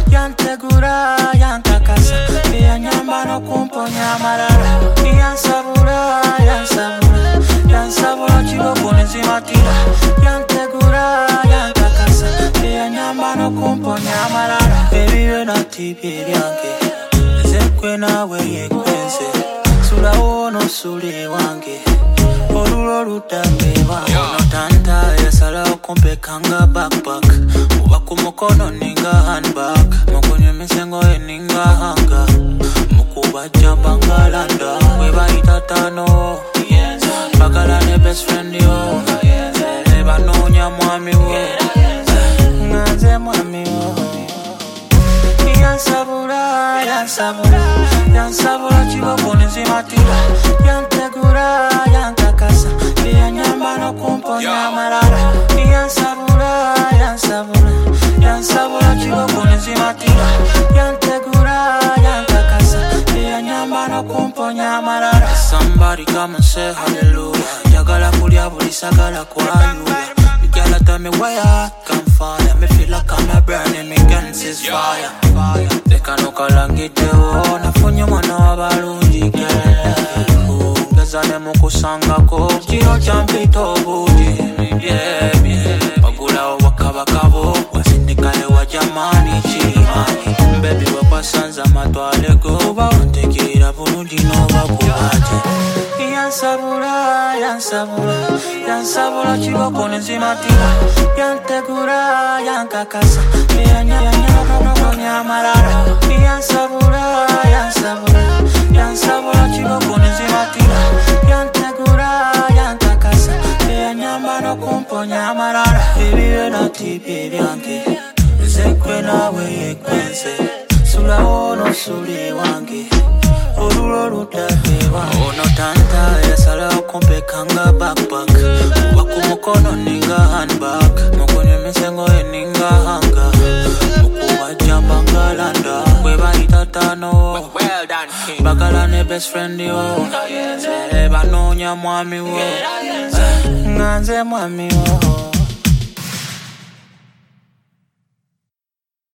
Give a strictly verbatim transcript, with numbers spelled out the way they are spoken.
yantegura yankakasa yanyamba n'okumponya amalala yansabula yansabula yansabula kiboko nezimatira yantegura yankakasa yanyamba n'okumponya amalala ebibe natibye byange nze nawe yekwenze sulawo nosule wange olulo lutambe wange notanta yasalawo kumpekanga backpack muba ku mukono ninga handbag mukunywa emisengo eninga hanga mukuba jamba nga landa webayita tano bagala ne best friend yo banoonya mwami wo nganze mwami wo yansabula yansabula yansabula kiboko nezimatira yantegura yankakasa yanyamba n'okumponya amalala yansabula yansabula yansabula kiboko nezimatira yantegura yankakasa yanyamba n'okumponya amalala somebody come and say hallelujah njagala kulya buli sagala kwayuya Y'all tell me why I come fire. Me feel like I'm burning, me guns is fire. They can't look along it, oh. Na funyo mwana wabalungi, girl. Gaza ne mukusanga ko. Chino champito budi, yeah, yeah. Bagula wakabakabo, wasindikale wa jamani chimani. Baby wapasanza matwale go. Bawantekira bulungi no bakubate. Yansabula, yansabula, yansabula kiboko nezimatira yantegura yankakasa yanyamba amalala yansabula, yansabula, yansabula kiboko nezimatira yantegura yankakasa yanyamba n'okumponya amalala ebibe natibye byange nze nawe yekwenze sulawo nosule wange olulo lutambe wange ono tanta yasalawo kumpekanga backpack muba ku mukono ninga handbag mukunywa emisengo eninga hanga mukuba jamba nga landa webayita tano bagala ne best friend yo banoonya mwami wo nganze mwami wo